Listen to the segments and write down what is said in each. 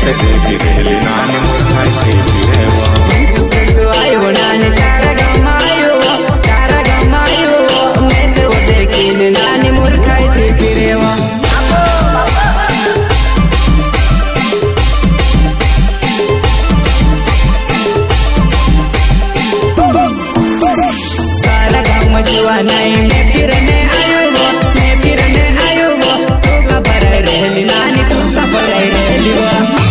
से देखी रहली नानी मूर्खाई के फिरेवा तू आयो नानी तारा गमायो मैं से वो देखी नानी मूर्खाई के फिरेवा सारा गाँव में जुआ नहीं मैं फिरने आयो वो तू का बड़ाई रहली नानी तू का बड़ाई रहली वो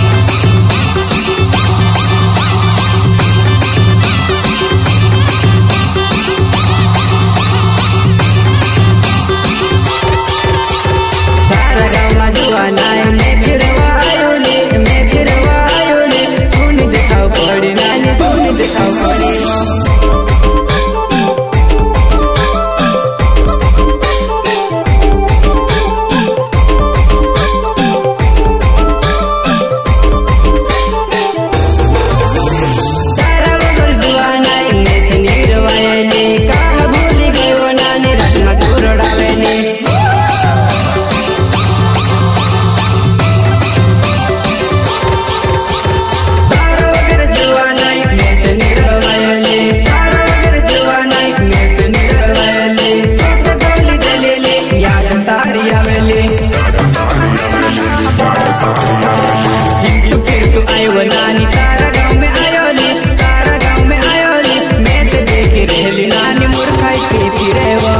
नानी तारा गाँव में आयोली मैं से देखी रहली नानी मूर्खाई के फिरेवा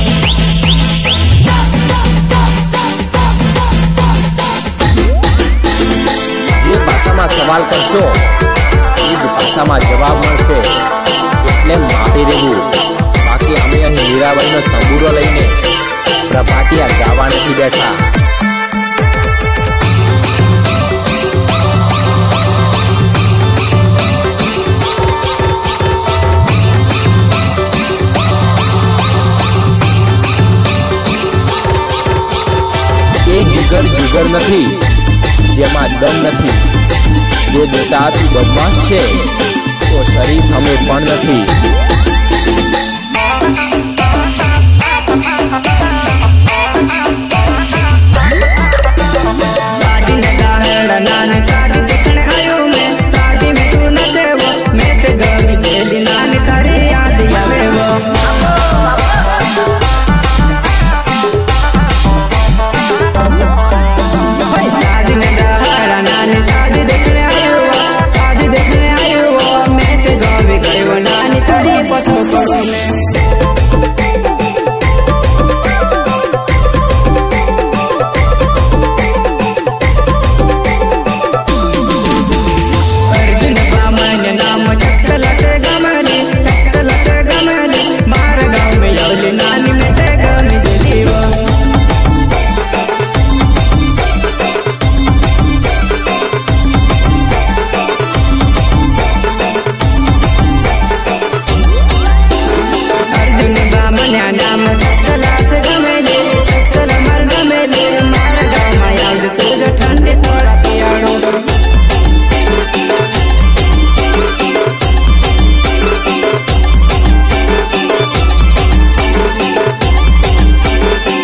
जे भाषा में सवाल करशो ई भाषा में जवाब मळशे એટલે માપી દેવું બાકી અમે અહીં મીરાબાઈનો તંબુરો લઈને પ્રભાતિયા ગાવા નથી બેઠા जुगर नहीं जेमा दम नहीं जे बेटा तू बदमाश छे तो शरीफ हमें पण नहीं।